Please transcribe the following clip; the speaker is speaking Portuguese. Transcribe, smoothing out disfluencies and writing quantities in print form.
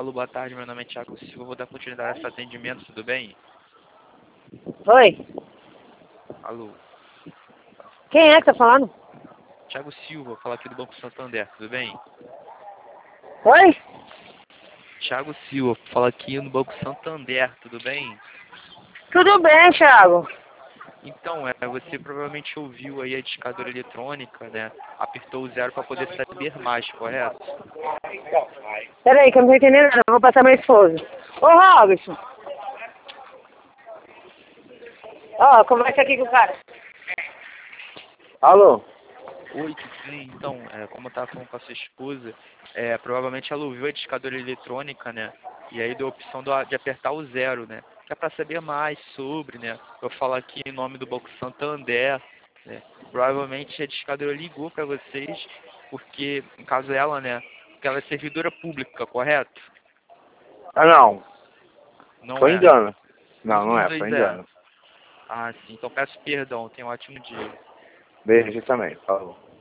Alô, boa tarde, meu nome é Thiago Silva, vou dar continuidade a esse atendimento, tudo bem? Oi? Alô, Quem é que tá falando? Thiago Silva, fala aqui do Banco Santander, tudo bem? Oi? Thiago Silva, fala aqui no Banco Santander, tudo bem? Tudo bem, Thiago. Então, você provavelmente ouviu aí a discadora eletrônica, né? Apertou o 0 para poder saber mais, correto? Peraí, que eu não tô entendendo nada. Eu vou passar meu esposo. Ô, Robson. Ó, conversa aqui com o cara. Alô? Oi, tudo bem? Então, como eu estava falando com a sua esposa, provavelmente ela ouviu a discadora eletrônica, né? E aí deu a opção de apertar o 0, né? Que é para saber mais sobre, né? Eu falo aqui em nome do Banco Santander, né? Provavelmente a discadora ligou para vocês, porque, no caso ela, né? Porque ela é servidora pública, correto? Ah, não. Não Foi é? engano. Não, Nenhum não dos é. dois Foi é. engano. Ah, sim. Então peço perdão. Tenha um ótimo dia. Beijo também. Falou.